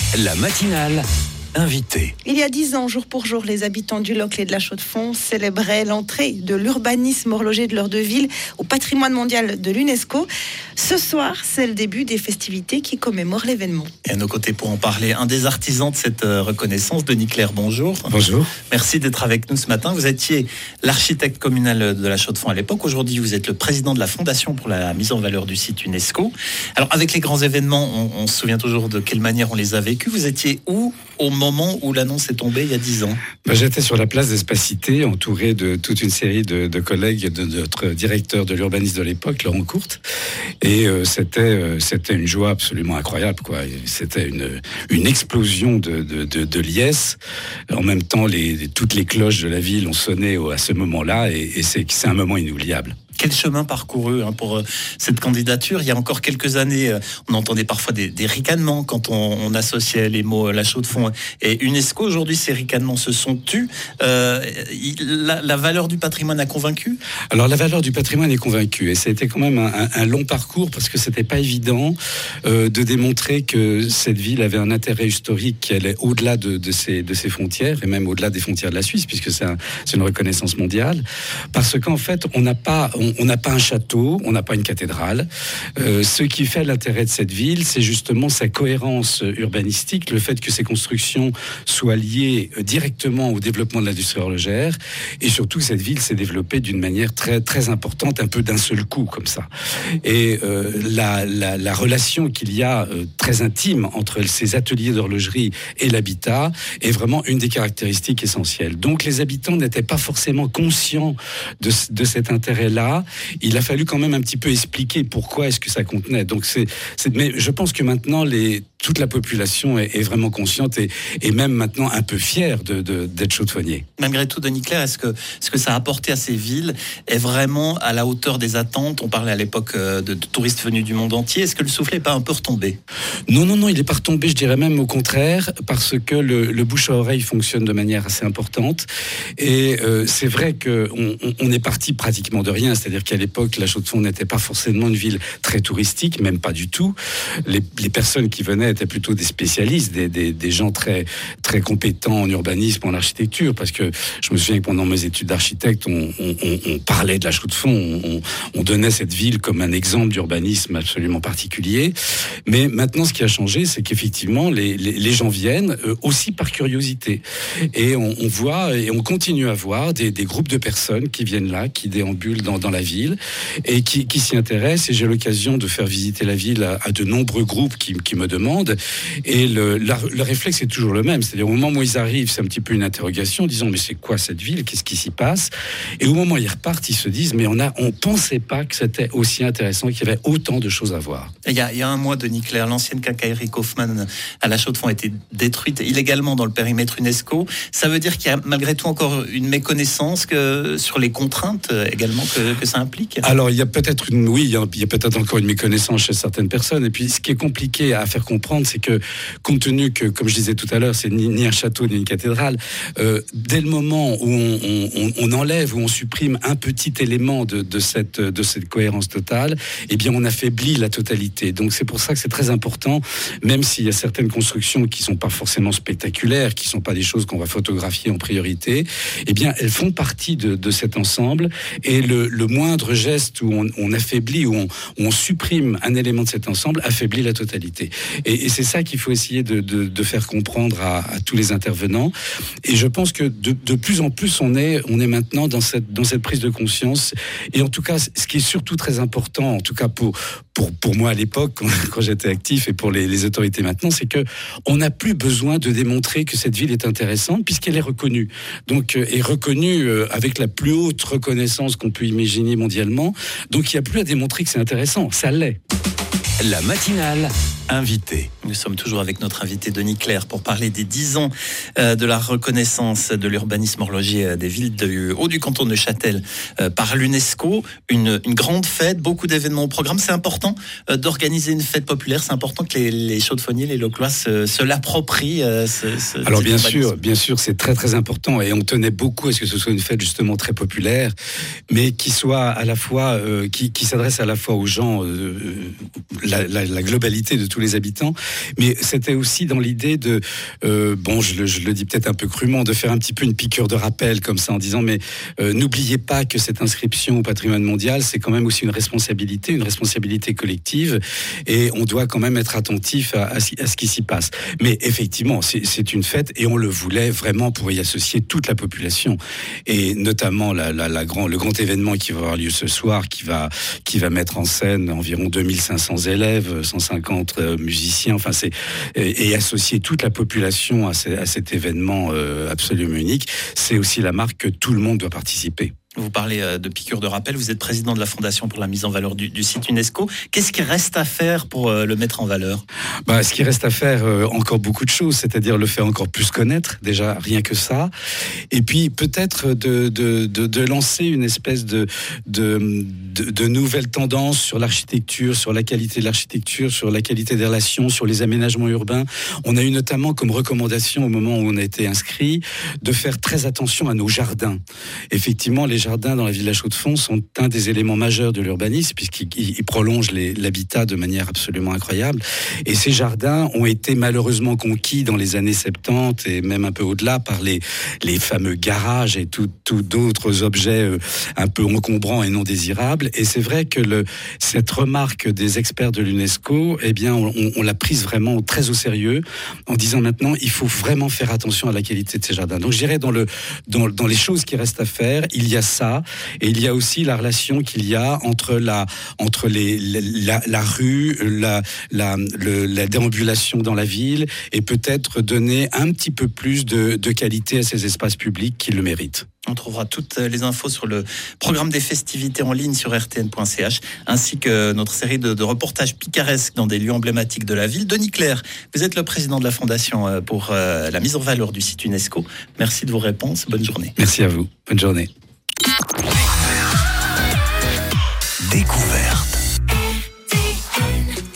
La matinale invitée. Il y a 10 ans, jour pour jour, les habitants du Locle et de la Chaux-de-Fonds célébraient l'entrée de l'urbanisme horloger de leur deux villes au patrimoine mondial de l'UNESCO. Ce soir, c'est le début des festivités qui commémorent l'événement. Et à nos côtés pour en parler, un des artisans de cette reconnaissance, Denis Clerc, bonjour. Bonjour. Merci d'être avec nous ce matin. Vous étiez l'architecte communal de la Chaux-de-Fonds à l'époque. Aujourd'hui, vous êtes le président de la Fondation pour la mise en valeur du site UNESCO. Alors, avec les grands événements, on se souvient toujours de quelle manière on les a vécus. Vous étiez où au moment où l'annonce est tombée il y a 10 ans? J'étais sur la place d'Espacité, entouré de toute une série de collègues de notre directeur de l'urbanisme de l'époque, Laurent Courte. Et c'était une joie absolument incroyable, quoi. C'était une explosion de liesse. En même temps, toutes les cloches de la ville ont sonné à ce moment-là, et c'est un moment inoubliable. Quel chemin parcouru pour cette candidature. Il y a encore quelques années, on entendait parfois des ricanements quand on associait les mots La Chaux-de-Fonds et UNESCO. Aujourd'hui, ces ricanements se sont tus. La valeur du patrimoine a convaincu? Alors, la valeur du patrimoine est convaincue. Et ça a été quand même un long parcours, parce que c'était pas évident de démontrer que cette ville avait un intérêt historique qui allait au-delà de ses frontières, et même au-delà des frontières de la Suisse, puisque c'est une reconnaissance mondiale. Parce qu'en fait, on n'a pas un château, on n'a pas une cathédrale. Ce qui fait l'intérêt de cette ville, c'est justement sa cohérence urbanistique, le fait que ses constructions soient liées directement au développement de l'industrie horlogère, et surtout cette ville s'est développée d'une manière très, très importante, un peu d'un seul coup, comme ça. Et la relation qu'il y a très intime entre ces ateliers d'horlogerie et l'habitat est vraiment une des caractéristiques essentielles. Donc les habitants n'étaient pas forcément conscients de cet intérêt-là. Il a fallu quand même un petit peu expliquer pourquoi est-ce que ça contenait. Donc mais je pense que maintenant toute la population est vraiment consciente et même maintenant un peu fière d'être chaux-de-fonnier. Malgré tout, Denis Clerc, est-ce que ça a apporté à ces villes est vraiment à la hauteur des attentes? On parlait à l'époque de touristes venus du monde entier. Est-ce que le soufflet n'est pas un peu retombé? Non, il n'est pas retombé, je dirais même au contraire, parce que le bouche à oreille fonctionne de manière assez importante. Et c'est vrai qu'on est parti pratiquement de rien. C'est-à-dire qu'à l'époque, la Chaux-de-Fonds n'était pas forcément une ville très touristique, même pas du tout. Les personnes qui venaient étaient plutôt des spécialistes, des gens très, très compétents en urbanisme, en architecture, parce que je me souviens que pendant mes études d'architecte, on parlait de la Chaux-de-Fonds, on donnait cette ville comme un exemple d'urbanisme absolument particulier. Mais maintenant, ce qui a changé, c'est qu'effectivement, les gens viennent aussi par curiosité. Et on voit, et on continue à voir des groupes de personnes qui viennent là, qui déambulent dans la ville et qui s'y intéressent. Et j'ai l'occasion de faire visiter la ville à de nombreux groupes qui me demandent. Et le réflexe est toujours le même. C'est-à-dire, au moment où ils arrivent, c'est un petit peu une interrogation, disant mais c'est quoi cette ville? Qu'est-ce qui s'y passe? Et au moment où ils repartent, ils se disent mais on pensait pas que c'était aussi intéressant, qu'il y avait autant de choses à voir. Il y a un mois, Denis Clerc, l'ancienne quincaillerie Kaufmann à la Chaux-de-Fonds a été détruite illégalement dans le périmètre UNESCO. Ça veut dire qu'il y a malgré tout encore une méconnaissance sur les contraintes également que ça implique? Alors, il y a peut-être il y a peut-être encore une méconnaissance chez certaines personnes. Et puis, ce qui est compliqué à faire comprendre, c'est que, compte tenu que, comme je disais tout à l'heure, c'est ni un château ni une cathédrale, dès le moment où on enlève, où on supprime un petit élément de cette cohérence totale, eh bien, on affaiblit la totalité. Donc, c'est pour ça que c'est très important, même s'il y a certaines constructions qui sont pas forcément spectaculaires, qui sont pas des choses qu'on va photographier en priorité, eh bien, elles font partie de cet ensemble. Et le moindre geste où on affaiblit, où on supprime un élément de cet ensemble, affaiblit la totalité. Et c'est ça qu'il faut essayer de faire comprendre à tous les intervenants. Et je pense que de plus en plus, on est maintenant dans cette prise de conscience. Et en tout cas, ce qui est surtout très important, en tout cas pour moi à l'époque, quand j'étais actif, et pour les autorités maintenant, c'est que on n'a plus besoin de démontrer que cette ville est intéressante, puisqu'elle est reconnue. Donc, est reconnue avec la plus haute reconnaissance qu'on peut imaginer mondialement. Donc, il n'y a plus à démontrer que c'est intéressant. Ça l'est. La matinale invitée. Nous sommes toujours avec notre invité Denis Clerc pour parler des 10 ans de la reconnaissance de l'urbanisme horloger des villes du haut du canton de Châtel par l'UNESCO. Une grande fête, beaucoup d'événements au programme. C'est important d'organiser une fête populaire. C'est important que les chaux-de-fonniers, les Loclois se l'approprient. Alors bien sûr, c'est très très important, et on tenait beaucoup à ce que ce soit une fête justement très populaire, mais qui soit à la fois qui s'adresse à la fois aux gens, la globalité de tous tous les habitants, mais c'était aussi dans l'idée de, je le dis peut-être un peu crûment, de faire un petit peu une piqûre de rappel comme ça en disant mais n'oubliez pas que cette inscription au patrimoine mondial, c'est quand même aussi une responsabilité collective, et on doit quand même être attentif à ce qui s'y passe. Mais effectivement, c'est une fête, et on le voulait vraiment pour y associer toute la population, et notamment le grand événement qui va avoir lieu ce soir, qui va mettre en scène environ 2500 élèves, 150 musiciens, et associer toute la population à cet événement absolument unique. C'est aussi la marque que tout le monde doit participer. Vous parlez de piqûre de rappel, vous êtes président de la Fondation pour la mise en valeur du site UNESCO. Qu'est-ce qui reste à faire pour le mettre en valeur ? Ce qui reste à faire, encore beaucoup de choses, c'est-à-dire le faire encore plus connaître, déjà rien que ça, et puis peut-être de lancer une espèce de nouvelles tendances sur l'architecture, sur la qualité de l'architecture, sur la qualité des relations, sur les aménagements urbains. On a eu notamment comme recommandation au moment où on a été inscrit de faire très attention à nos jardins. Effectivement, les jardins dans la ville de La Chaux-de-Fonds sont un des éléments majeurs de l'urbanisme puisqu'ils prolongent l'habitat de manière absolument incroyable. Et ces jardins ont été malheureusement conquis dans les années 70 et même un peu au-delà par les fameux garages et tout d'autres objets un peu encombrants et non désirables. Et c'est vrai que cette remarque des experts de l'UNESCO, on l'a prise vraiment très au sérieux en disant maintenant il faut vraiment faire attention à la qualité de ces jardins. Donc je dirais dans les choses qui restent à faire, il y a ça, et il y a aussi la relation qu'il y a entre la rue, la déambulation dans la ville, et peut-être donner un petit peu plus de qualité à ces espaces publics qui le méritent. On trouvera toutes les infos sur le programme des festivités en ligne sur rtn.ch, ainsi que notre série de reportages picaresques dans des lieux emblématiques de la ville. Denis Clerc, vous êtes le président de la Fondation pour la mise en valeur du site UNESCO. Merci de vos réponses. Bonne journée. Merci à vous. Bonne journée.